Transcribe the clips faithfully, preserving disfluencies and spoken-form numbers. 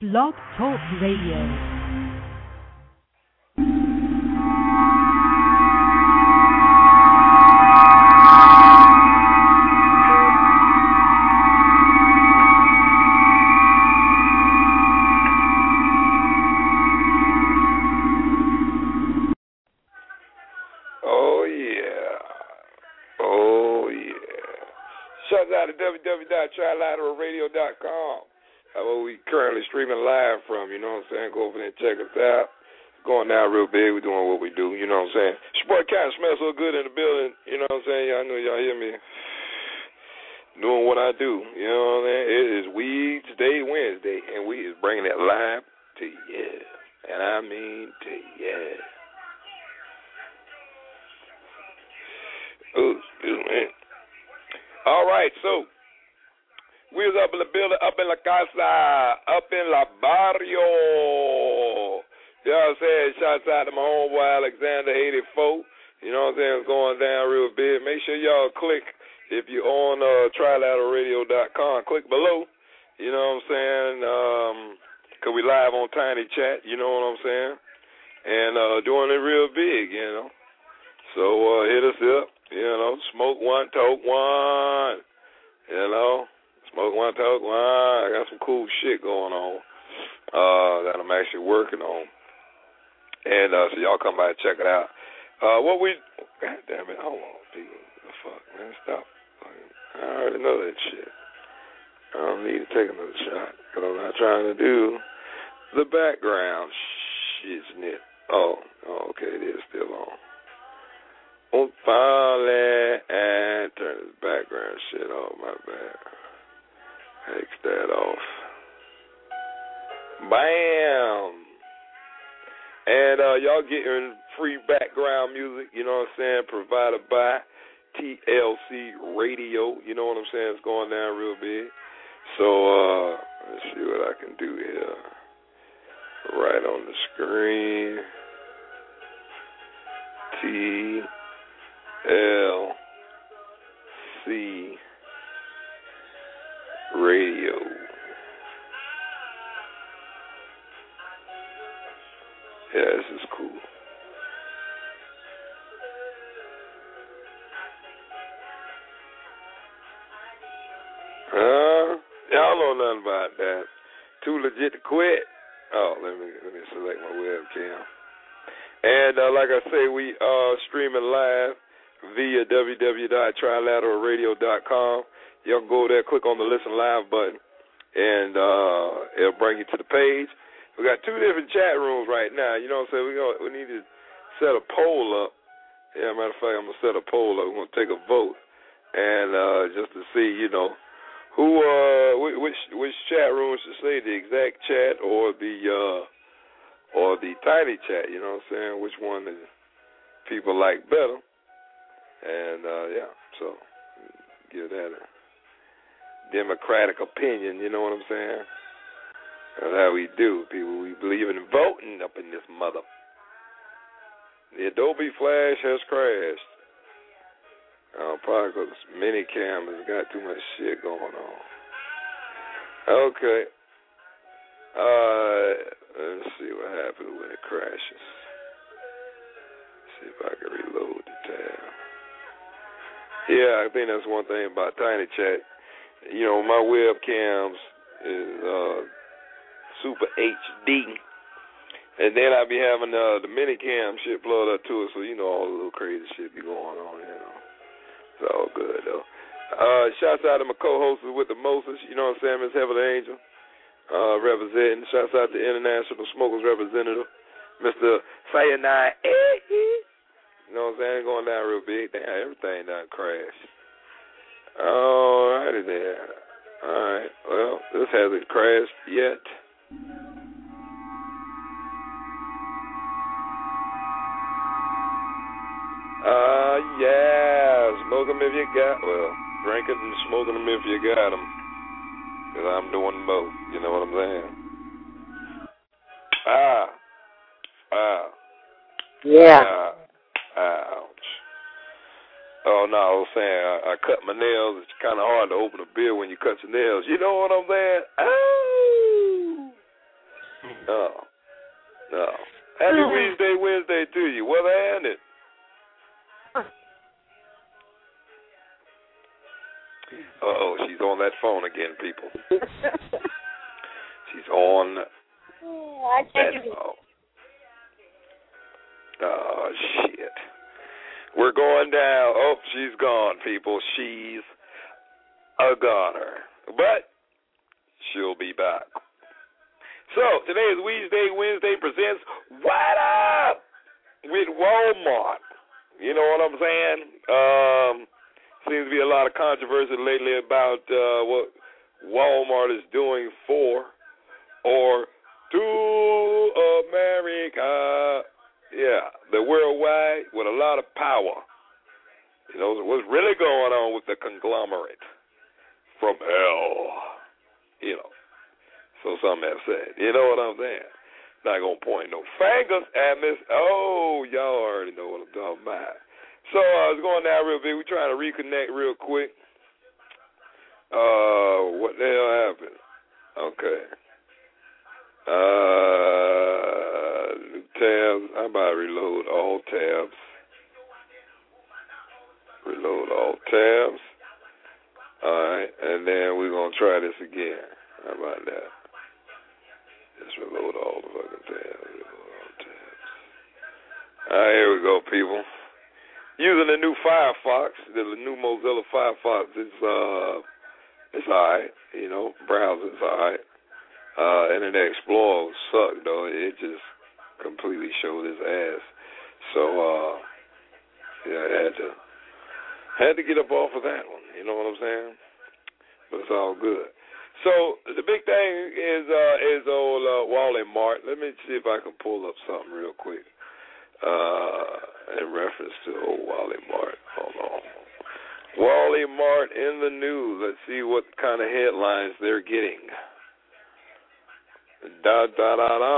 Blog Talk Radio. w w w dot trilateral radio dot com, where we currently streaming live from, you know what I'm saying? Go over there and check us out. Going down real big. We're doing what we do, you know what I'm saying? This boy kind of smells so good in the building, you know what I'm saying? Y'all know y'all hear me doing what I do, you know what I'm saying? It is Weeds Day Wednesday, and we is bringing it live to you. And I mean to you. Oh, excuse me. All right, so we was up in the building, up in La Casa, up in La Barrio. You know what I'm saying? Shouts out to my homeboy Alexander eighty-four. You know what I'm saying? It's going down real big. Make sure y'all click, if you're on uh, trilateral radio dot com, click below. You know what I'm saying? Um, Because we live on Tiny Chat, you know what I'm saying? And uh, doing it real big, you know. So uh, hit us up. You know, smoke one, toke one. You know, smoke one, toke one. I got some cool shit going on uh, that I'm actually working on. And uh, so y'all come by and check it out. Uh, what we, God damn it, hold on, people. The fuck, man, stop. I already know that shit. I don't need to take another shot because I'm not trying to do the background shit, isn't it? Oh, oh, okay, it is still on. Oh, finally, and turn this background shit off, my bad. Take that off. Bam! And uh, y'all getting free background music, you know what I'm saying, provided by T L C Radio. You know what I'm saying? It's going down real big. So, uh, let's see what I can do here. Right on the screen. T L C Radio. Yeah, this is cool. Uh, y'all know nothing about that. Too legit to quit. Oh, let me let me select my webcam. And uh, like I say, we are streaming live via w w w dot trilateral radio dot com. Y'all can go there, click on the Listen Live button, and uh, it'll bring you to the page. We got two different chat rooms right now. You know what I'm saying? We gonna, we need to set a poll up. Yeah, matter of fact, I'm going to set a poll up. We're going to take a vote, and uh, just to see, you know, who, uh, which which chat room should say the exact chat or the uh, or the tiny chat. You know what I'm saying? Which one is people like better? And uh, yeah, so give that a democratic opinion. You know what I'm saying? That's how we do, people. We believe in voting up in this mother. The Adobe Flash has crashed. Uh, probably because Minicam has got too much shit going on. Okay. Uh, let's see what happens when it crashes. See if I can reload the tab. Yeah, I think that's one thing about Tiny Chat. You know, my webcams is uh, Super H D. And then I be having uh, the minicam shit plugged up to it, so you know all the little crazy shit be going on, you know. It's all good, though. Uh, shouts out to my co-hosts with the Moses, you know what I'm saying, Miss Heavenly Angel, uh, representing. Shouts out to International Smokers Representative, Mister Sayonara. You know what I'm saying, going down real big. Damn, everything done crashed. All righty there. All right, well, this hasn't crashed yet. Uh, yeah, smoke them if you got, well, drink it and smoking them if you got them. Because I'm doing both, you know what I'm saying? Ah, ah. Yeah. Ah, ouch. Oh, no, I was saying, I, I cut my nails. It's kind of hard to open a beer when you cut your nails. You know what I'm saying? Oh! to you. What happened? Uh-oh, she's on that phone again, people. She's on I that can't. phone. Oh, shit. We're going down. Oh, she's gone, people. She's a goner. But she'll be back. So, today is Wednesday. Wednesday presents What Up with Walmart. You know what I'm saying? Um, seems to be a lot of controversy lately about uh, what Walmart is doing for or to America. Yeah, the worldwide with a lot of power. You know, what's really going on with the conglomerate from hell. You know. So some have said. You know what I'm saying? Not going to point no fingers at Miss. Oh, y'all already know what I'm talking about. So I uh, was going down real big. We're trying to reconnect real quick. Uh, what the hell happened? Okay. Uh, new tabs. I'm about to reload all tabs. Reload all tabs. All right. And then we're going to try this again. How about that? Just reload all the fucking tabs. Reload all the tabs. All right, here we go, people. Using the new Firefox, the new Mozilla Firefox, it's uh, it's alright. You know, browser's alright. Uh, Internet Explorer sucked though. It just completely showed its ass. So uh, yeah, I had to had to get up off of that one. You know what I'm saying? But it's all good. So the big thing is uh, is old uh, Wally Mart. Let me see if I can pull up something real quick uh, in reference to old Wally Mart. Hold on. Wally Mart in the news. Let's see what kind of headlines they're getting. Da da da da.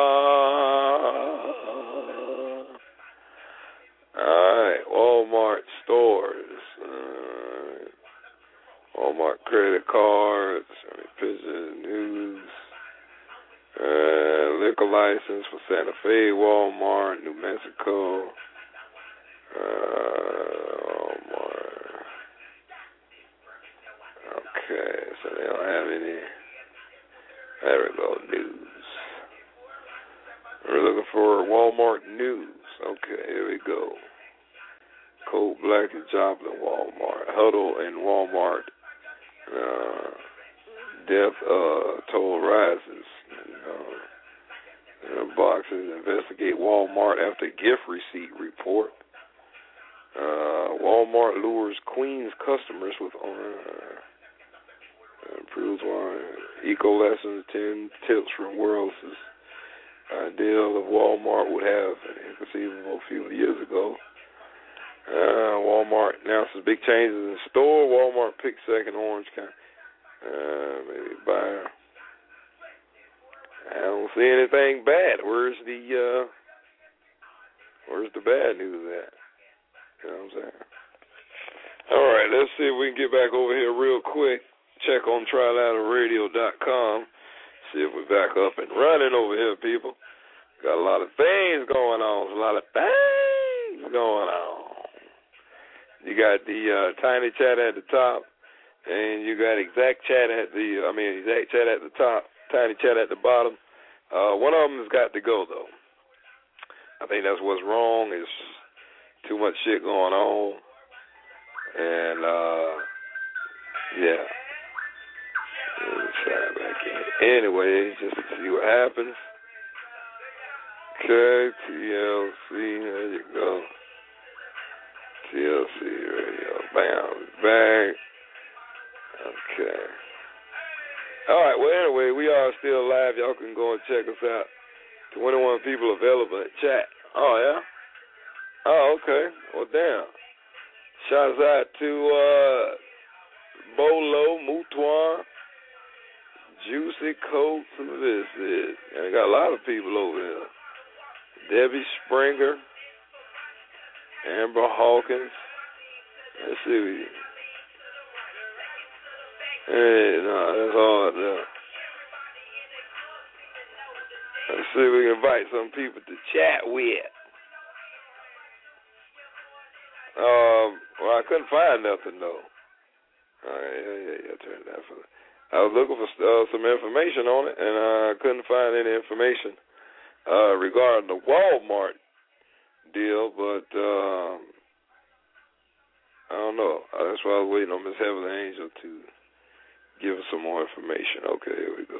All right, Walmart stores. Uh, Walmart credit cards, pictures, news, uh, liquor license for Santa Fe, Walmart, New Mexico, uh, Walmart. Okay, so they don't have any. There we go, news. We're looking for Walmart news. Okay, here we go. Cold Black and Joplin, Walmart. Huddle in Walmart. Uh, death uh, toll rises. Uh, boxes investigate Walmart after gift receipt report. Uh, Walmart lures Queens customers with uh, improves eco lessons. Ten tips from world's ideal of Walmart would have inconceivable a few years ago. Uh, Walmart announces big changes in store. Walmart picks second Orange County. Uh, maybe buy. I don't see anything bad. Where's the uh, Where's the bad news at? You know what I'm saying? All right, let's see if we can get back over here real quick. Check on Triliner Radio dot com. See if we're back up and running over here, people. Got a lot of things going on. A lot of things going on. You got the uh, Tiny Chat at the top, and you got Exact Chat at the, I mean, Exact Chat at the top, Tiny Chat at the bottom. Uh, one of them has got to go, though. I think that's what's wrong. Is too much shit going on. And, uh, yeah. Let's try back in. Anyway, just to see what happens. Okay, T L C, there you go. T L C Radio, bounce back. Okay. All right, well, anyway, we are still live. Y'all can go and check us out. twenty-one people available at chat. Oh, yeah? Oh, okay. Well, damn. Shouts out to uh, Bolo, Moutoir, Juicy Coats, and this is. And I got a lot of people over here. Debbie Springer, Amber Hawkins. Let's see. Hey, no, that's hard there. Let's see if we can invite some people to chat with. Um, well, I couldn't find nothing though. All right, yeah, yeah, yeah. Turn that for. I was looking for uh, some information on it, and I uh, couldn't find any information uh, regarding the Walmart deal. But um, I don't know. Uh, that's why I was waiting on Miss Heavenly Angel to give us some more information. Okay, here we go.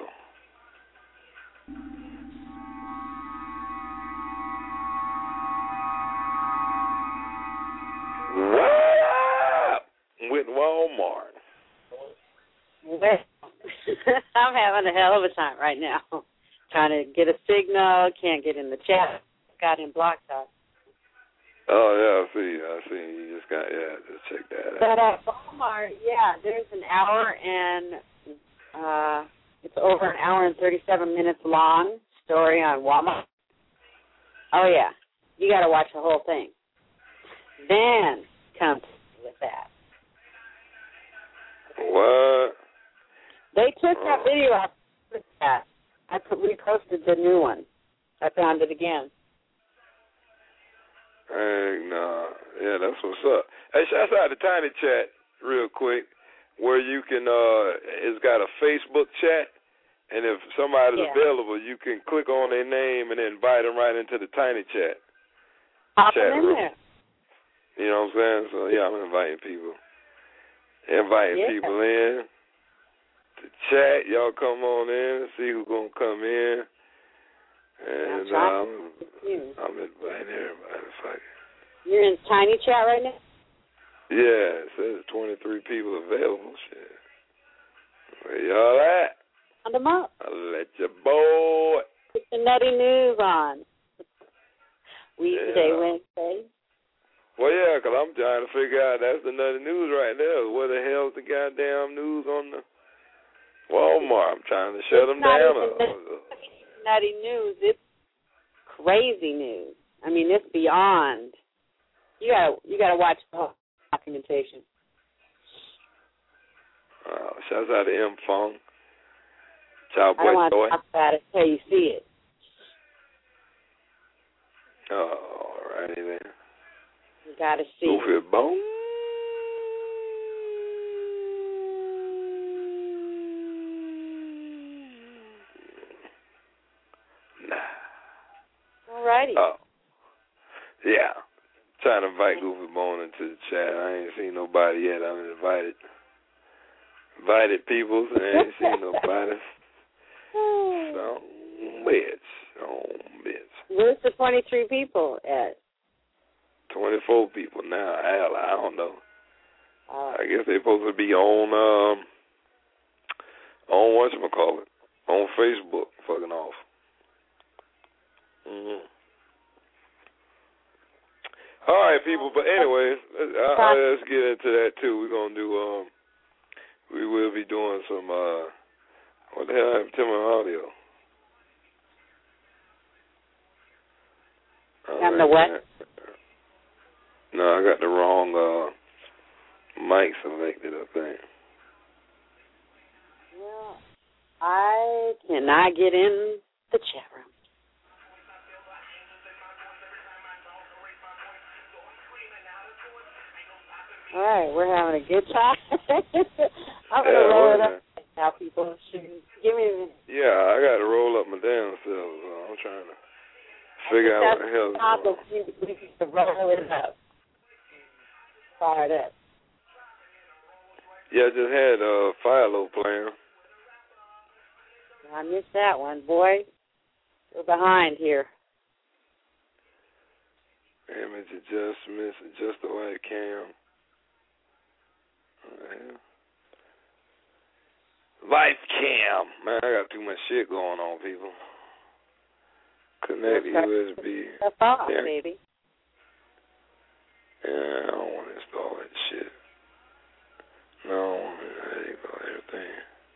What up with Walmart? Well, I'm having a hell of a time right now. Trying to get a signal, can't get in the chat. Got in Block Talk. Oh, yeah, I see. I see. You just got, yeah, just check that out. But at Walmart, yeah, there's an hour and, uh, it's over an hour and thirty-seven minutes long story on Walmart. Oh, yeah. You got to watch the whole thing. Then come with that. What? They took Oh. that video off of that. I put, reposted the new one. I found it again. Hey, nah. Yeah, that's what's up. Hey, shouts out to Tiny Chat real quick, where you can, uh, it's got a Facebook chat, and if somebody's Yeah. available, you can click on their name and invite them right into the Tiny Chat. Pop Chat them in room. there. You know what I'm saying? So, yeah, I'm inviting people. Inviting Yeah. people in to chat. Y'all come on in and see who's going to come in. And um, I'm inviting everybody. Fuck it. You're in Tiny Chat right now? Yeah, it says twenty-three people available. Shit. Where y'all at? On them up. I'll let your boy. Put the nutty news on. Weekday, Yeah. Wednesday. Well, yeah, because I'm trying to figure out, that's the nutty news right there. What the hell's the goddamn news on the Walmart? I'm trying to shut It's them not down. even nutty news. It's crazy news. I mean, it's beyond. You gotta, you gotta watch the whole documentation. Uh, shouts out to M Fong. Child I don't boy want toy. to talk about it until you see it. Oh, all righty then. You gotta see Goofy it. bone. Nah. Alrighty. Oh. Yeah. Trying to invite Goofy Bone into the chat. I ain't seen nobody yet. I'm invited. Invited people, and I ain't seen nobody. So, bitch. Oh, bitch. Where's the twenty-three people at? twenty-four people now. Hell, I don't know. Uh, I guess they're supposed to be on, um, on whatchamacallit, on Facebook, fucking off. Mm-hmm. All right, people, but anyways, let's, uh, let's get into that, too. We're going to do, um, we will be doing some, uh, what the hell happened to my audio? On the what? No, I got the wrong uh, mic selected, I think. Well, I cannot get in the chat room. All right, we're having a good time. I'm going to Yeah, roll it well, up now, people. Shoot. Give me a minute. Yeah, I got to roll up my damn self, so I'm trying to figure out what the hell's going on. We need to roll it up. Fired up. Yeah, I just had uh, Philo playing. I missed that one, boy. We're behind here. Image adjustments, adjust the white cam. Uh, Life cam. Man, I got too much shit going on, people. Connect U S B. That's off, yeah. baby. Yeah, I don't want to install that shit. No, there you go, everything.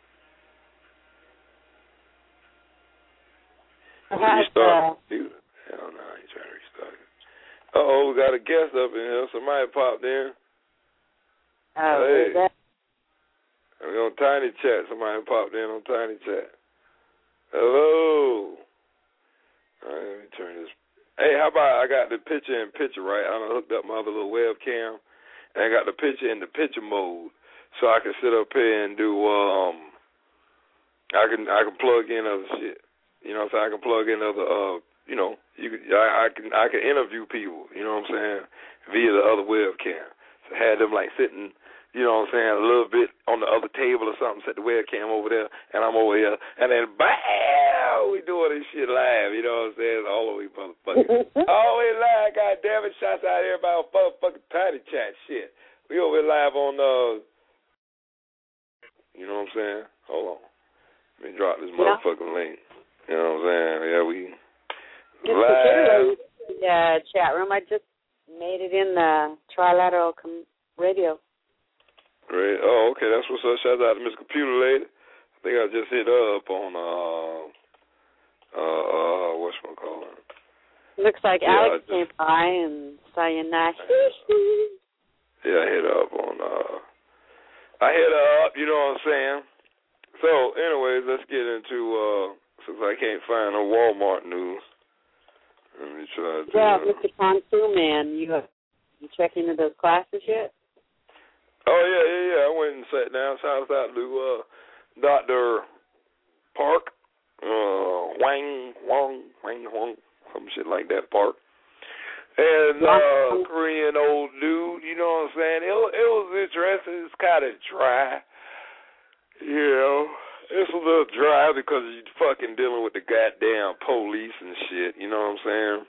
Restart. Uh, you, hell no, I ain't trying to restart it. Uh-oh, we got a guest up in here. Somebody popped in. Oh, hey. is that? We're on Tiny Chat. Somebody popped in on Tiny Chat. Hello. All right, let me turn this Hey, how about I got the picture in picture, right? I done hooked up my other little webcam, and I got the picture in the picture mode, so I can sit up here and do, um, I can I can plug in other shit. You know what I'm saying? I can plug in other, uh, you know, you can, I, I can I can interview people, you know what I'm saying, via the other webcam. So I had them like sitting, you know what I'm saying, a little bit on the other table or something, set the webcam over there, and I'm over here, and then bam, we doing this shit live, you know what I'm saying, all the way motherfucking, all the way live, goddamn it, shots out here about motherfucking Tiny Chat shit. We over here live on, uh, you know what I'm saying, hold on, let me drop this motherfucking yeah. link, you know what I'm saying, yeah, we just live. The uh, chat room, I just made it in the Trilateral com- Radio. Great. Oh, okay. That's what's up. Shout out to Miss Computer Lady. I think I just hit her up on uh uh uh what's my calling? Looks like yeah, Alex just, came by and saw you nice. Yeah, I hit her up on uh I hit her up, you know what I'm saying? So anyways, let's get into uh since I can't find no Walmart news. Let me try to Yeah, uh, Mister Consu Man, you have you checked into those classes yet? Oh, yeah, yeah, yeah. I went and sat down. Shout out to uh, Doctor Park, uh, Wang, Wang, Wang, Wang, some shit like that, Park. And uh, Korean old dude, you know what I'm saying? It, it was interesting. It's kind of dry. You know, it's a little dry because you're fucking dealing with the goddamn police and shit, you know what I'm saying?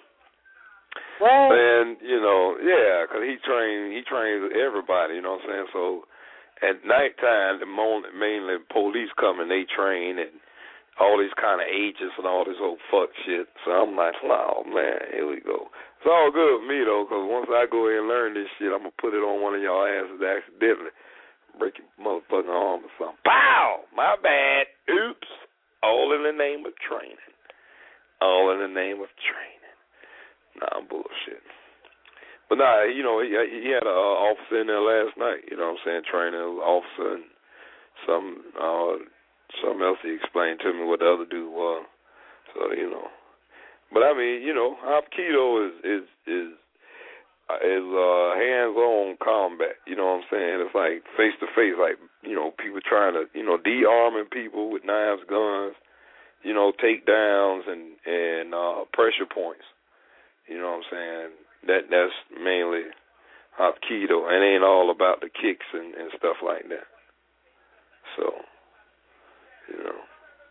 Right. And, you know, yeah, because he trained, he trains everybody, you know what I'm saying? So at nighttime, the mainly police come and they train and all these kind of agents and all this old fuck shit. So I'm like, oh, man, here we go. It's all good with me, though, because once I go in and learn this shit, I'm going to put it on one of y'all asses accidentally. Break your motherfucking arm or something. Pow! My bad. Oops. All in the name of training. All in the name of training. Nah, I'm bullshit. But nah, you know, he, he had an uh, officer in there last night, you know what I'm saying, training an officer and some, uh, something else he explained to me what the other dude was. So, you know. But I mean, you know, Hapkido is, is, is, uh, is uh, hands-on combat, you know what I'm saying? It's like face-to-face, like, you know, people trying to, you know, de-arming people with knives, guns, you know, takedowns and, and uh, pressure points. You know what I'm saying? That that's mainly Hapkido, and it ain't all about the kicks and, and stuff like that. So, you know.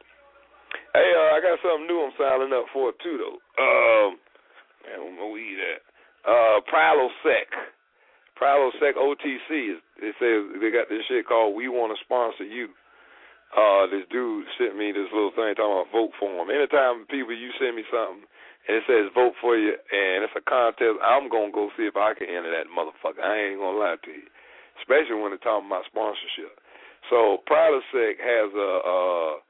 Hey, uh, I got something new I'm signing up for too, though. Um, man, where my weed at? Uh, Prilosec. Prilosec O T C. It says they got this shit called We Want to Sponsor You. Uh, this dude sent me this little thing talking about vote for him. Anytime people you send me something, and it says vote for you, and it's a contest, I'm going to go see if I can enter that motherfucker. I ain't going to lie to you, especially when they're talking about sponsorship. So Prilosec has a, a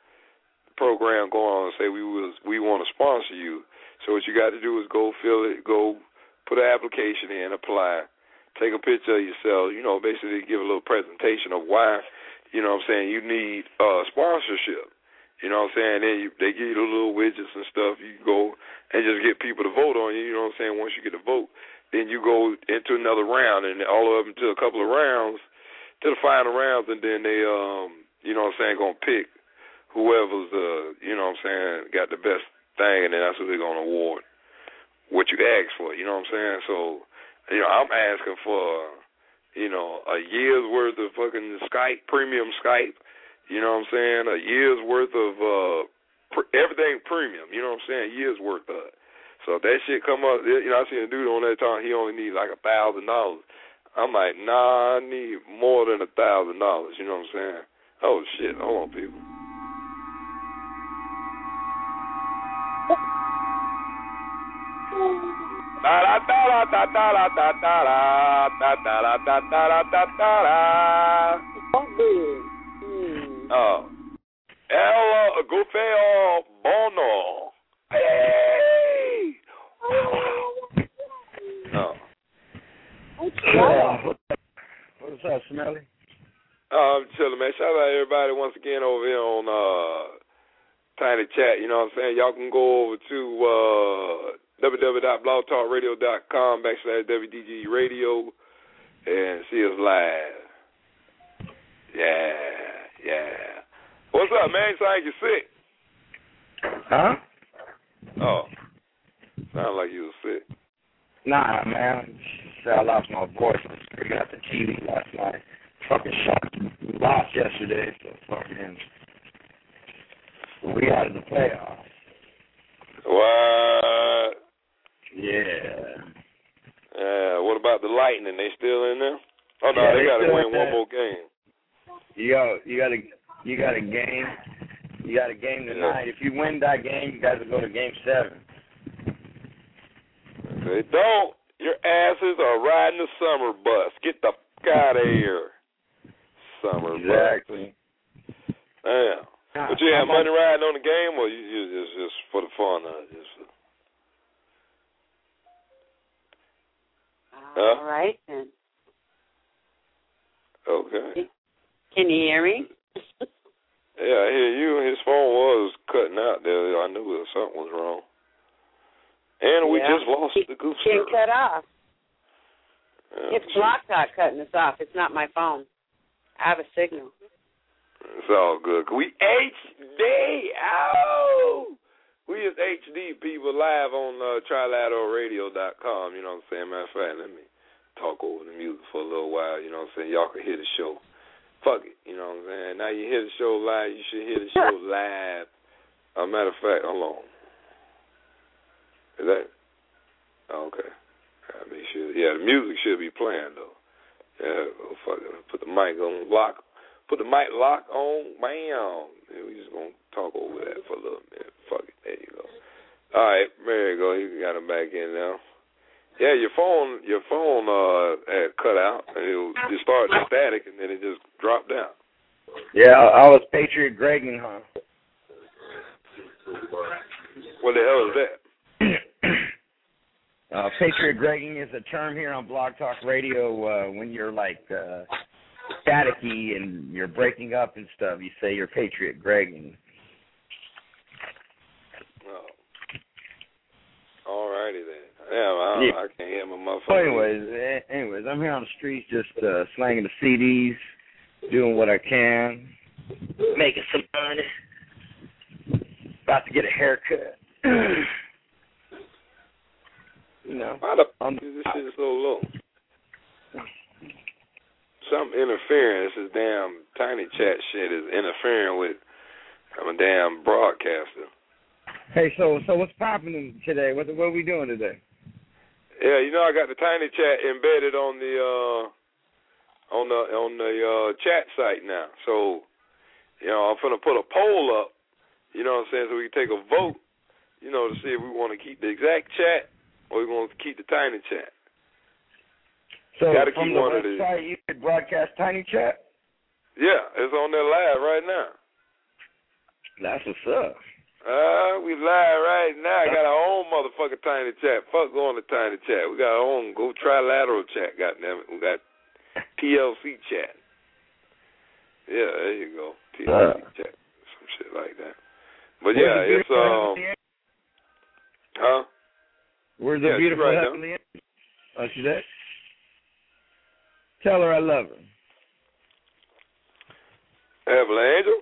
program going on and say we was we want to sponsor you. So what you got to do is go fill it, go put an application in, apply, take a picture of yourself, you know, basically give a little presentation of why, you know what I'm saying, you need uh, sponsorship. You know what I'm saying? Then you, they give you the little widgets and stuff. You go and just get people to vote on you. You know what I'm saying? Once you get a vote, then you go into another round, and all of them to a couple of rounds, to the final rounds, and then they, um, you know what I'm saying, going to pick whoever's, uh, you know what I'm saying, got the best thing, and then that's what they're going to award what you asked for. You know what I'm saying? So, you know, I'm asking for, you know, a year's worth of fucking Skype, premium Skype. You know what I'm saying? A year's worth of uh, pr- everything premium. You know what I'm saying? Year's worth of it. So if that shit come up, you know, I seen a dude on that time, he only needs like a thousand dollars. I'm like, nah, I need more than a thousand dollars. You know what I'm saying? Oh shit! Hold on, people. Da da da da da da da da da da da da da da da. Oh, El Gufeo Bono. Hey! Oh. Uh, what's up, Smelly? Oh, I'm chilling, man. Shout out to everybody once again over here on uh, Tiny Chat. You know what I'm saying? Y'all can go over to uh, w w w dot blog talk radio dot com backslash W D G radio and see us live. Yeah, yeah. What's up, man? You sound like you're sick. Huh? Oh, sound like you were sick. Nah, man. I lost my voice. I was freaking out the T V last night. Fucking shocked. We lost yesterday, so fucking. We out of the playoffs. What? Yeah. Uh, what about the Lightning? They still in there? Oh no, Yeah, they, they got to still win in there. one more game. Yo, you got a, you got a game. You got a game tonight. Yeah. If you win that game, you guys will go to game seven. If they don't, your asses are riding the summer bus. Get the fuck out of here. Summer Exactly. bus. Damn. Nah, But you have I'm money on, riding on the game, or you, you just just for the fun of it? Just, huh? All right, then. Okay. Can you hear me? Yeah, I hear you. His phone was cutting out there. I knew that something was wrong. And we Yeah. just lost the goof Can't service. cut off. Yeah, It's Block Talk cutting us off. It's not my phone. I have a signal. It's all good. We H D. Oh! We is H D people live on uh, trilateral radio dot com. You know what I'm saying? Matter of fact, let me talk over the music for a little while. You know what I'm saying? Y'all can hear the show. Fuck it. You know what I'm saying? Now you hear the show live. You should hear the show live. Uh, matter of fact, hold on. Is that? Oh, okay. I make sure. Yeah, the music should be playing, though. Yeah, oh, fuck it. Put the mic on lock. Put the mic lock on. Bam. Yeah, we just going to talk over that for a little minute. Fuck it. There you go. All right. There you go. You got him back in now. Yeah, your phone, your phone uh, had cut out, and it just started static, and then it just dropped down. yeah, I, I was Patriot Gregging, huh? What the hell is that? uh, Patriot Gregging is a term here on Blog Talk Radio uh, when you're like uh, staticky and you're breaking up and stuff. You say you're Patriot Gregging. Oh. All righty then. Yeah, I, Yeah. I can't hear my motherfucker. Well, anyways, eh, anyways, I'm here on the streets just uh, slanging the C Ds, doing what I can, making some money. About to get a haircut. You know, Why the um, f- is this shit so low? Something interfering. This damn tiny chat shit is interfering with. I'm a damn broadcaster. Hey, so so what's popping today? What what are we doing today? Yeah, you know I got the tiny chat embedded on the uh, on the on the uh, chat site now. So, you know, I'm gonna put a poll up. You know what I'm saying? So we can take a vote. You know, to see if we want to keep the exact chat or we want to keep the tiny chat. So Gotta from keep the one of these. website, you could broadcast Tiny Chat. Yeah, it's on there live right now. That's what's up. Uh, we live right now. Got our own motherfucking tiny chat. Fuck going to tiny chat. We got our own go trilateral chat. Goddamn it. We got T L C chat. Yeah, there you go. T L C uh. chat. Some shit like that. But yeah, it's um. Huh? Where's the yeah, beautiful right heavenly angel? Oh, she there? Tell her I love her. Heavenly angel.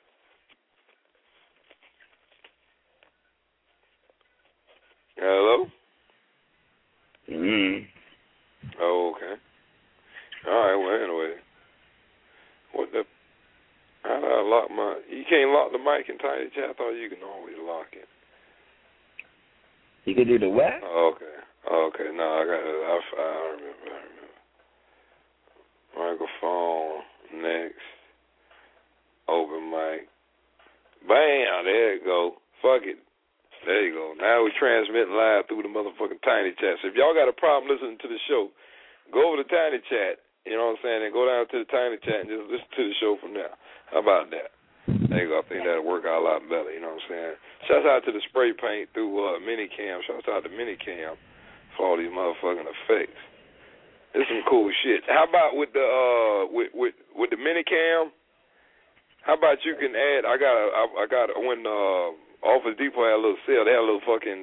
Hello? Mm. Oh, okay. All right, well, anyway. What the... How do I lock my... You can't lock the mic in tiny chat? I thought you can always lock it. You can do the what? Oh, okay. Oh, okay. No, I got it. I, I remember. I remember. Microphone. Next. Open mic. Bam! There you go. Fuck it. There you go. Now we're transmitting live through the motherfucking tiny chat. So if y'all got a problem listening to the show, go over to tiny chat, you know what I'm saying, and go down to the tiny chat and just listen to the show from there. How about that? There you go. I think that'll work out a lot better, you know what I'm saying? Shouts out to the spray paint through uh, Minicam. Shouts out to Minicam for all these motherfucking effects. It's some cool shit. How about with the uh with with, with the Minicam? How about you can add? I got a, I, I got a, when uh, Office Depot had a little sale. They had a little fucking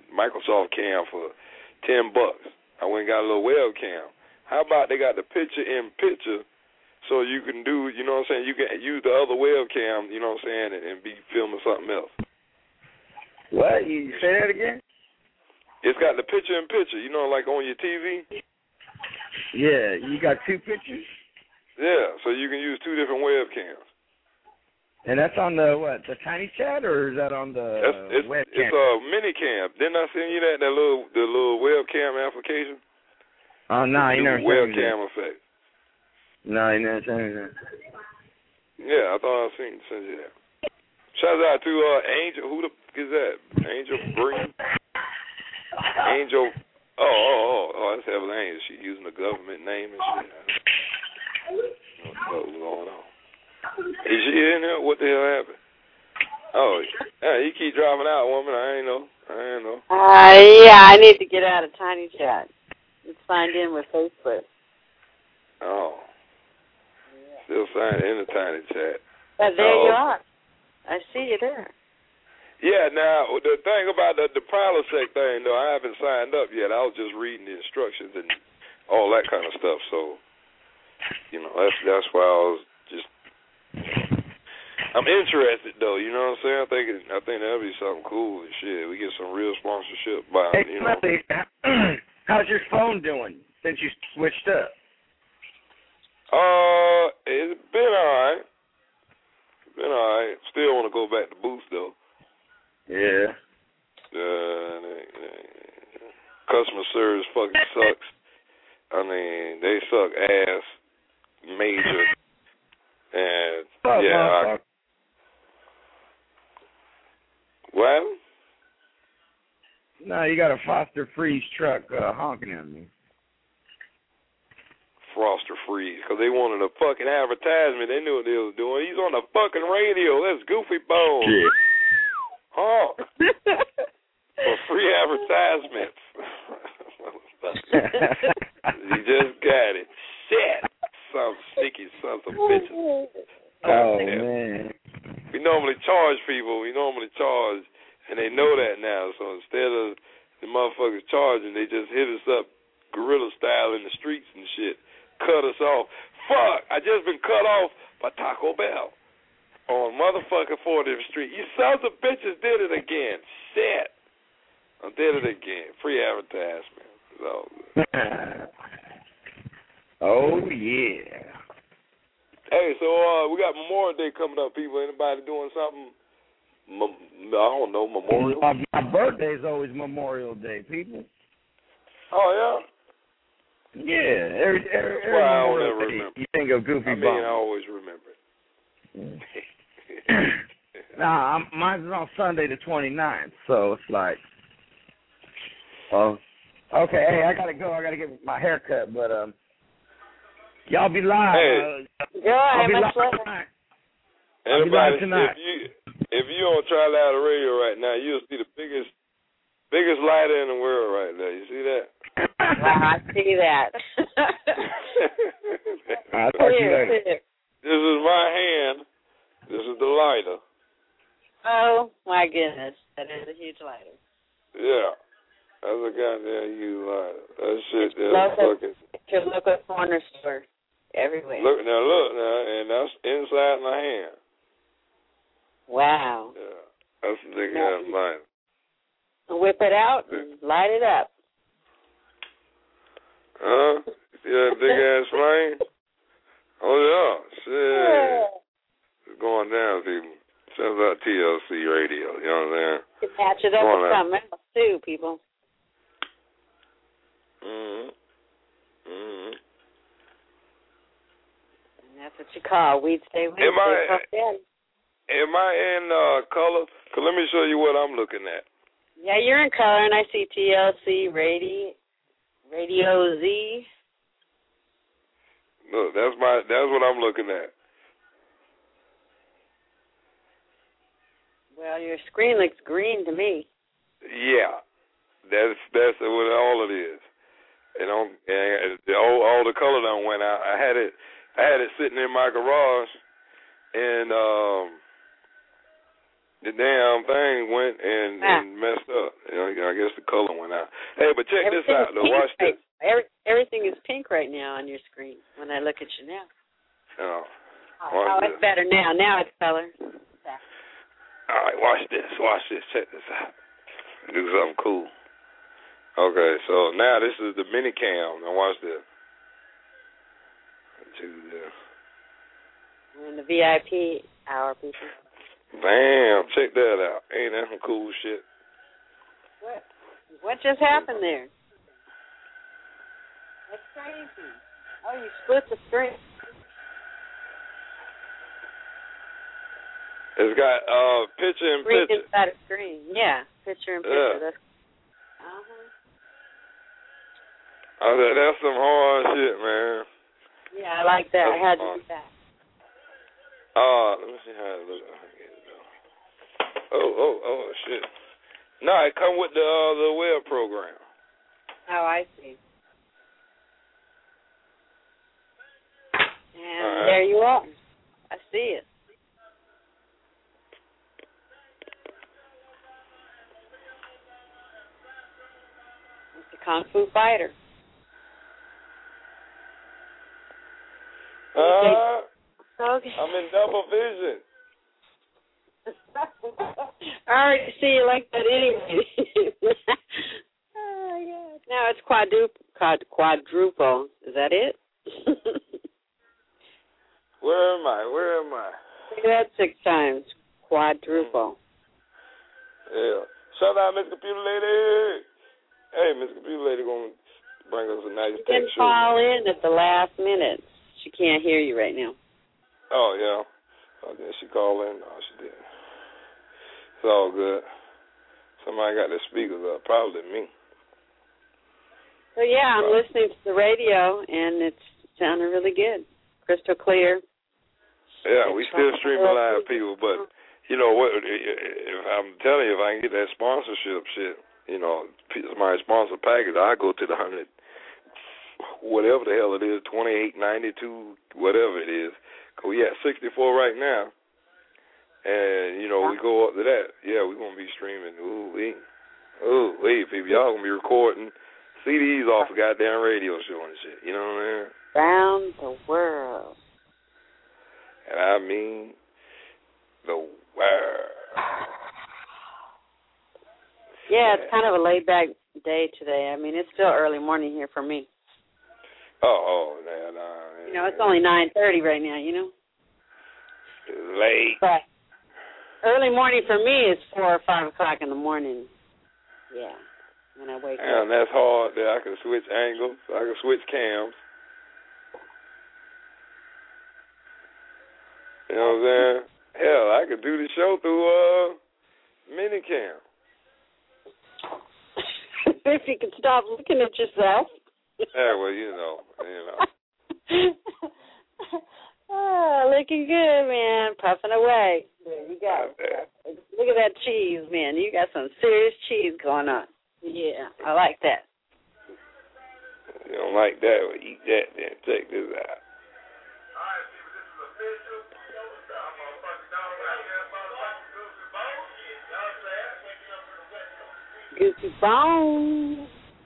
Microsoft Cam for ten bucks. I went and got a little webcam. How about they got the picture in picture, so you can do, you know what I'm saying? You can use the other webcam, you know what I'm saying, and, and be filming something else. What? You say that again? It's got the picture in picture, you know, like on your T V. Yeah, you got two pictures? Yeah, so you can use two different webcams. And that's on the, what, the Tiny Chat, or is that on the That's, it's, webcam? It's a mini cam. Didn't I send you that, that little the little webcam application? Oh, no, you never sent me webcam that. effect. No, you never sent me that. Yeah, I thought I seen send you that. Shout out to uh, Angel. Who the f- is that? Angel Green? Angel. Oh, oh, oh, oh, that's Evelyn Angel. She using the government name and shit. What's going on? Is she in there? What the hell happened? Oh, yeah, you keep dropping out, woman. I ain't know. I ain't know. Uh, yeah, I need to get out of Tiny Chat. It's signed in with Facebook. Oh. Still signed in the Tiny Chat. But there oh. you are. I see you there. Yeah, now, the thing about the, the Prilosec thing, though, I haven't signed up yet. I was just reading the instructions and all that kind of stuff. So, you know, that's that's why I was just, I'm interested, though, you know what I'm saying? I think it, I think that'll be something cool and shit. We get some real sponsorship by, Hey, you know. Smithy, how's your phone doing since you switched up? Uh, it's been all right. Been all right. Still want to go back to Boost, though. Yeah. Uh, customer service fucking sucks. I mean, they suck ass major. And, Fuck, yeah. I, what? No, you got a Foster Freeze truck uh, honking at me. Froster Freeze, because they wanted a fucking advertisement. They knew what they was doing. He's on the fucking radio. That's Goofy Bone. Shit. Honk. For free advertisements. He just got it. Shit. Some sneaky sons of bitches. Oh, man. We normally charge people. We normally charge, and they know that now. So instead of the motherfuckers charging, they just hit us up guerrilla style in the streets and shit. Cut us off. Fuck, I just been cut off by Taco Bell on motherfucking fortieth Street. You sons of bitches did it again. Shit. I did it again. Free advertisement. So. Oh, yeah. Hey, so uh, we got Memorial Day coming up, people. Anybody doing something? Mem- I don't know, Memorial? My, my birthday is always Memorial Day, people. Oh, yeah? Yeah, every, every, every well, I don't Memorial never Day, remember. you think of Goofy I mean, Bone. I always remember it. Nah, I'm, mine's on Sunday the twenty-ninth, so it's like, oh, okay, hey, I gotta go. I gotta get my hair cut, but um, y'all be live. Hey. Uh, Go I'll be much live later. tonight. Anybody, tonight. if you if you on Try Loud Radio right now, you'll see the biggest biggest lighter in the world right now. You see that? Wow, I see that. I'll talk to you later. This is my hand. This is the lighter. Oh, my goodness. That is a huge lighter. Yeah. That's a goddamn huge lighter. That shit, that's Local, fucking... It's your local corner store everywhere. Look, now, look, now, and that's inside my hand. Wow. Yeah. That's a big ass lighter. Whip it out and light it up. Huh? See that big ass flame? Oh, yeah. Shit. It's going down, people. Sounds like T L C radio. You know what I'm saying? You can patch it up Going with out. something else, too, people. Mm-hmm. Mm-hmm. And that's what you call Weed Stay Wednesday. Am I, Puff Daddy. am I in uh, color? Cause let me show you what I'm looking at. Yeah, you're in color, and I see T L C Radio, Radio Z. Look, that's my. That's what I'm looking at. Well, your screen looks green to me. Yeah, that's that's what all it is. And on and the, all, all the color done went out. I had it. I had it sitting in my garage, and um, the damn thing went and, ah. and messed up. You know, I I guess the color went out. Hey, but check everything this out, though. Watch right. this. Every, everything is pink right now on your screen when I look at you now. Oh, Oh, this. it's better now. Now it's color. All right, watch this. Watch this. Check this out. Do something cool. Okay, so now this is the mini cam. Now watch this. Choose this. We're in the V I P hour, people. Bam! Check that out. Ain't that some cool shit? What? What just happened there? That's crazy. Oh, you split the screen. It's got uh picture in Screen picture. inside a screen. Yeah, picture in picture. Yeah. That's, uh-huh. Oh, that, that's some hard shit, man. Yeah, I like that. That's I had to fun. do that. Uh, let me see how it looks. Oh, oh, oh, shit. No, it come with the uh, the web program. Oh, I see. And All right. there you are. I see it. It's a Kung Fu Fighter. Uh, Okay. I'm in double vision. I already see you like that anyway. Oh, yeah. Now it's quadruple. Quad, quadruple. Is that it? Where am I? Where am I? Look at that six times. Quadruple. Yeah. Shout out, Miss Computer Lady. Hey, Miss Computer Lady gonna bring us a nice She tech didn't show. call in at the last minute. She can't hear you right now. Oh, yeah. Oh, did she call in? No, she didn't. It's all good. Somebody got their speakers up. Probably me. So, yeah, I'm Right. listening to the radio, and it's sounding really good. Crystal clear. Yeah, we still streaming live, people, but you know what? If I'm telling you, if I can get that sponsorship shit, you know, my sponsor package, I go to the hundred, whatever the hell it is, twenty eight ninety two, whatever it is. Cause we at sixty four right now, and you know we go up to that. Yeah, we gonna be streaming. Ooh wee, ooh wee, people, y'all gonna be recording C Ds off a goddamn radio show and shit. You know what I mean? Around the world. And I mean the world. Yeah, it's kind of a laid-back day today. I mean, it's still early morning here for me. Oh, oh, nah, nah. You know, it's only nine thirty right now, you know? It's late. But early morning for me is four or five o'clock in the morning. Yeah, when I wake Damn, up. that's hard there. I can switch angles. I can switch cams. You know what I'm saying? Hell, I could do the show through uh minicam. If you could stop looking at yourself. Yeah, well, you know, you know. Oh, looking good, man. Puffing away. There you go. Yeah. Look at that cheese, man. You got some serious cheese going on. Yeah, I like that. You don't like that, well, eat that then. Check this out. Goofy Bone.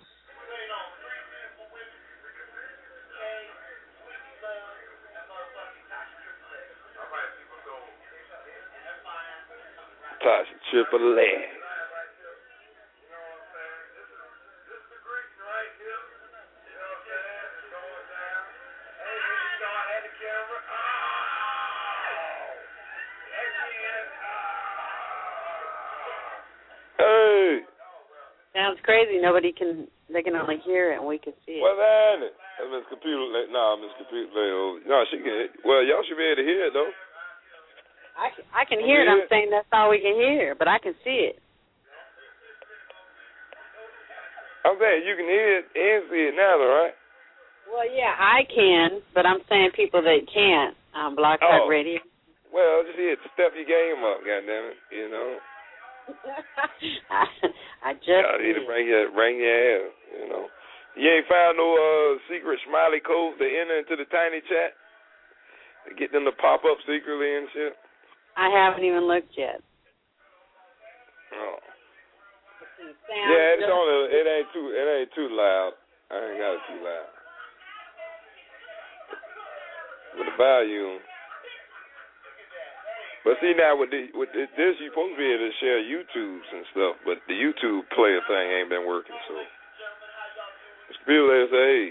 Tasha Triple A. Hey. Sounds crazy. Nobody can, they can only hear it and we can see it. What's happening? That's Miss Computer Lady. Nah, Miss Computer Lady. No, she can. Well, y'all should be able to hear it, though. I can, I can hear it. I'm saying that's all we can hear, but I can see it. I'm saying you can hear it and see it now, though, right? Well, yeah, I can, but I'm saying people that can't on Block Talk Oh. Radio. Well, just here to step your game up, goddammit. You know. I, I just Y'all need to bring your bring your ass. You know. You ain't found no uh, secret smiley code to enter into the tiny chat to get them to pop up secretly and shit. I haven't even looked yet. Oh. Let's see, it sounds Yeah, it's good. on. A, it ain't too. It ain't too loud. I ain't got it too loud. With the volume. But see now with the, with the, this, you supposed to be able to share YouTubes and stuff, but the YouTube player thing ain't been working. So people they say, hey.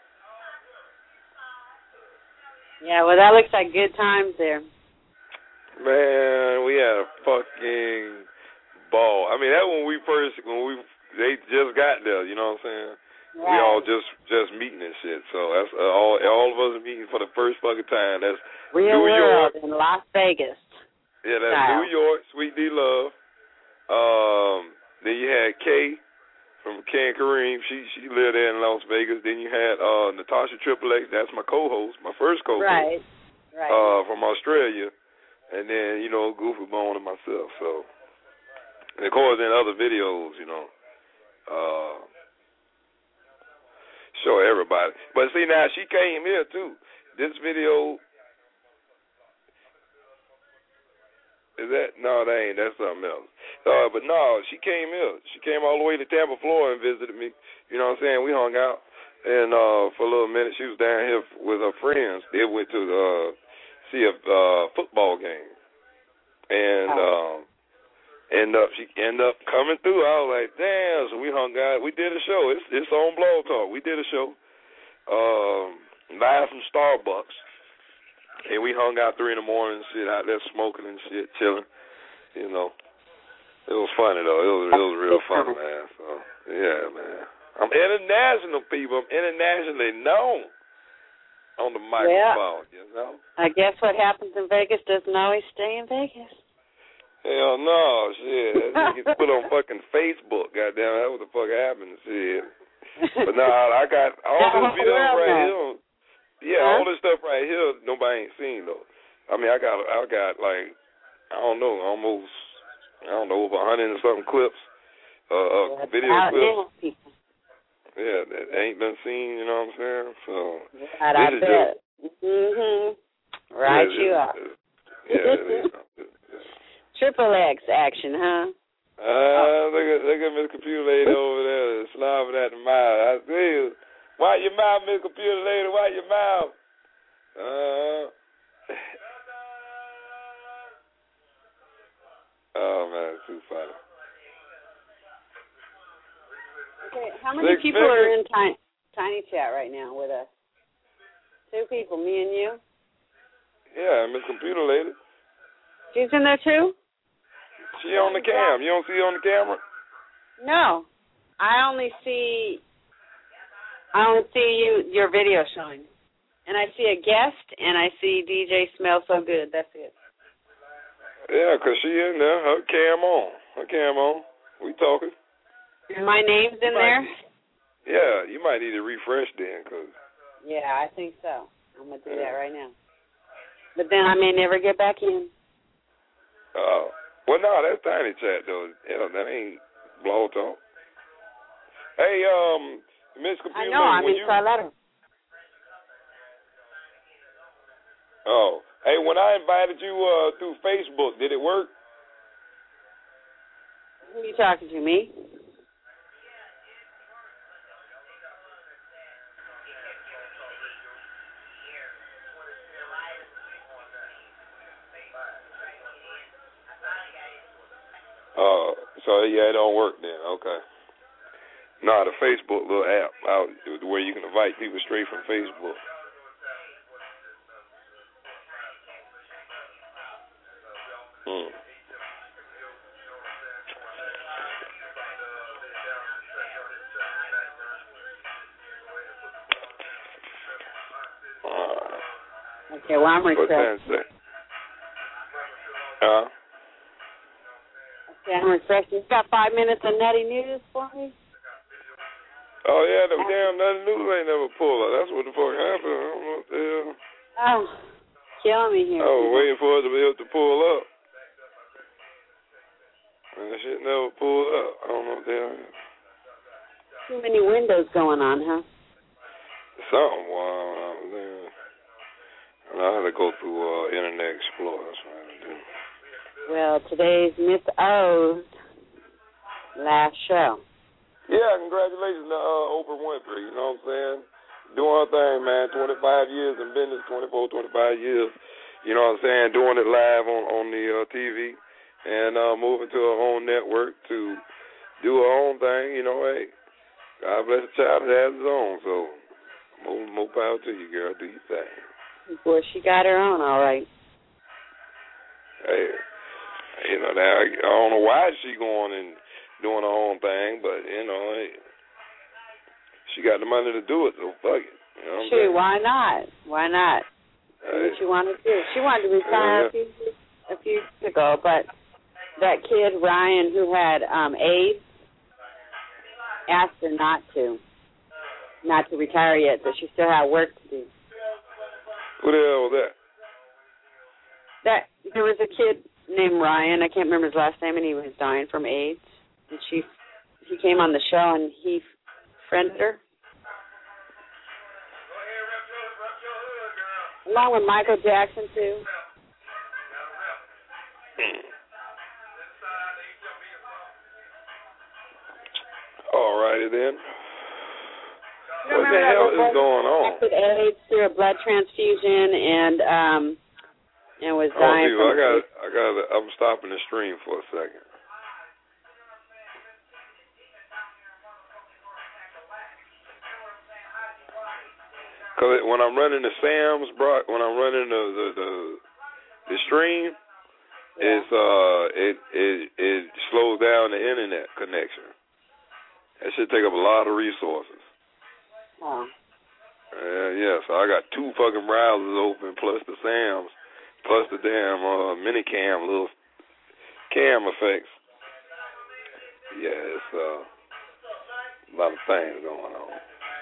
Yeah, well, that looks like good times there. Man, we had a fucking ball. I mean, that when we first when we they just got there. You know what I'm saying? Right. We all just just meeting and shit. So that's uh, all all of us are meeting for the first fucking time. That's Real New world York in Las Vegas. Yeah, that's style. New York, Sweet D Love. Um, then you had Kay from Kay and Kareem. She she lived there in Las Vegas. Then you had uh, Natasha Triple X. That's my co-host, my first co-host. Right. Right. Uh, from Australia. And then, you know, Goofy Bone and myself. So, and of course, in other videos, you know, uh, show everybody. But see, now she came here too. This video. Is that? No, that ain't. That's something else. Uh, but no, she came here. She came all the way to Tampa, Florida and visited me. You know what I'm saying? We hung out. And uh, for a little minute, she was down here with her friends. They went to uh, see a uh, football game. And um, end up, she ended up coming through. I was like, damn. So we hung out. We did a show. It's, it's on Blog Talk. We did a show. Um, live from Starbucks. And we hung out three in the morning and shit, out there smoking and shit, chilling. You know, it was funny though. It was it was real funny, man. So yeah, man. I'm international, people. I'm internationally known on the microphone. Yeah. You know. I guess what happens in Vegas doesn't always stay in Vegas. Hell no, shit. That shit gets put on fucking Facebook. Goddamn, that's what the fuck happened, shit. But no, I got all this videos right here. Yeah, huh? all this stuff right here, nobody ain't seen though. I mean, I got, I got like, I don't know, almost, I don't know, over a hundred and something clips, uh, uh video clips. Yeah, that ain't been seen. You know what I'm saying? So right, I bet. Just, mhm. Right, yeah, you are. Yeah. You know, Triple X action, huh? Uh, oh. look at look at Miss Computer Lady over there slobbing at the mouth. I see you. Wipe your mouth, Miss Computer Lady. Wipe your mouth. Uh. Oh man, it's too funny. Okay, how many Six people figures. are in tiny, tiny chat right now with us? Two people, me and you. Yeah, Miss Computer Lady. She's in there too? She on the cam. You don't see her on the camera? No, I only see. I only see you your video showing, and I see a guest, and I see D J Smell So Good. That's it. Yeah, 'cause she in there. Her cam on. Her cam on. We talking. And my name's in there? Yeah, you might need to refresh then, 'cause. Yeah, I think so. I'm going to do yeah. that right now. But then I may never get back in. Oh. Uh, well, no, that's Tiny Chat, though. Yeah, that ain't Blog Talk. Hey, um, Miss Computer I know, Lady, I mean, you... so I let her. Oh. Hey, when I invited you uh, through Facebook, did it work? Who are you talking to, me? Uh, so, yeah, it don't work then. Okay. No, the Facebook little app out where you can invite people straight from Facebook. Hmm. Uh, okay, well, I'm refreshing. Huh? Okay, I'm refreshing. You got five minutes of nutty news for me? Oh, yeah, the damn nutty news ain't never pulled up. That's what the fuck happened. I don't know what the hell. Oh, killing me here. I was waiting for it to be able to pull up. And the shit never pulled up. I don't know what the hell. Too many windows going on, huh? Something wild. Uh, and I had to go through uh, Internet Explorer. That's what I had to do. Well, today's Miss O's. last show. Yeah, congratulations to uh, Oprah Winfrey. You know what I'm saying? Doing her thing, man. twenty-five years in business, twenty-four, twenty-five years. You know what I'm saying? Doing it live on, on the uh, T V and uh, moving to her own network to do her own thing. You know, hey, God bless the child that has his own. So more, more power to you, girl. Do your thing. Boy, she got her own, all right. Hey, you know, now I don't know why she going and doing her own thing, but you know, hey, she got the money to do it, so fuck it. You know what I'm Shoot, saying? why not? Why not? Hey. Do what you want to do. She wanted to retire Yeah. a few a few years ago, but that kid Ryan who had um, AIDS asked her not to, not to retire yet, but she still had work to do. Who the hell was that? That there was a kid named Ryan. I can't remember his last name, and he was dying from AIDS. And she, he came on the show, and he friended her. Along with Michael Jackson, too. All righty then. You What the hell is going on? With AIDS through a blood transfusion, and um, and was Oh, dying people, from I got, AIDS. I got, I'm stopping the stream for a second. Cause when I'm running the Sam's, bro, when I'm running the the the, the stream, Yeah. it's uh, it it it slows down the internet connection. That should take up a lot of resources. Oh. Uh, yeah, so I got two fucking browsers open, plus the Sam's, plus the damn uh, mini cam little cam effects. Yeah, it's uh, a lot of things going on.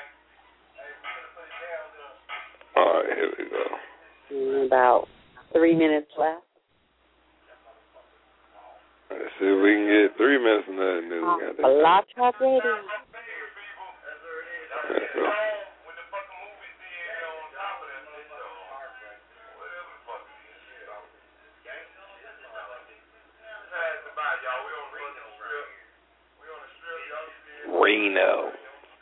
All right, here we go. Mm, About three minutes left. Let's see if we can get three minutes of nothing new. Oh, Got that. Blog Talk Radio. Let's go. Reno.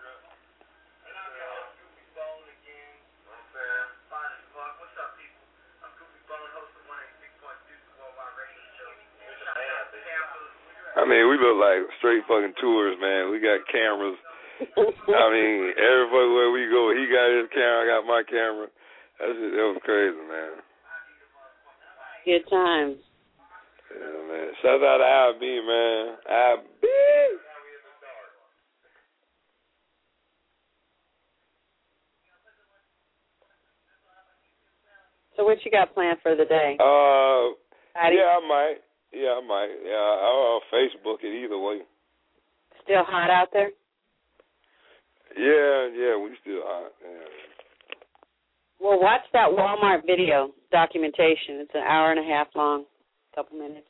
I mean, we look like straight fucking tourists, man. We got cameras. I mean, everywhere we go, he got his camera, I got my camera. That's just, that was crazy, man. Good times. Yeah, man. Shout out to I B, man. I B. So what you got planned for the day? Uh, Patty? yeah, I might. Yeah, I might. Yeah, I'll Facebook it either way. Still hot out there? Yeah, yeah, we still hot. Yeah. Well, watch that Walmart video documentation. It's an hour and a half long, a couple minutes.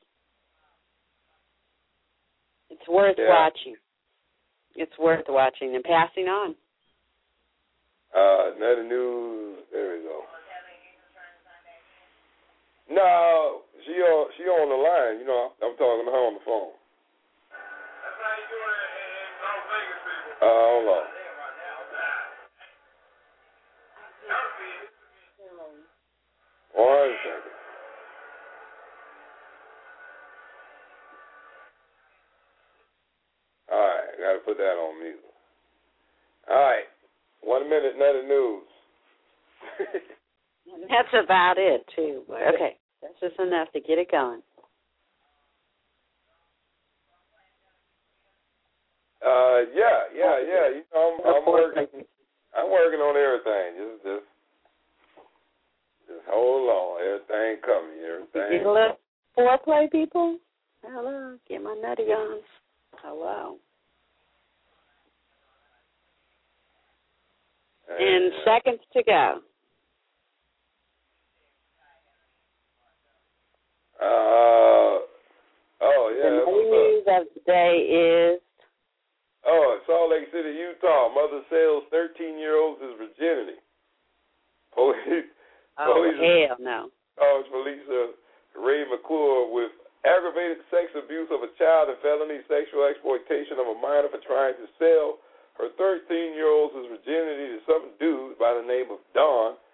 It's worth Yeah. watching. It's worth watching and passing on. Uh, another news. There we go. No, she on she on the line. You know, I'm talking to her on the phone. Uh, hold on. One second. All right, got to put that on music. All right, one minute, another news. That's about it, too. Okay, that's just enough to get it going. Uh, yeah, yeah, yeah. You know, I'm, I'm working. I'm working on everything. Just, just, just hold on. Everything coming. Everything. Get a little foreplay, people. Hello, get my nutty on. Hello. And uh, seconds to go. Uh, oh yeah. The That's main what's up. news of the day is Oh, Salt Lake City, Utah. Mother sells thirteen-year-olds his virginity. Police. oh police hell no. Charged Felisa Ray McClure with aggravated sex abuse of a child, and felony sexual exploitation of a minor for trying to sell her thirteen-year-old's virginity to some dude by the name of Don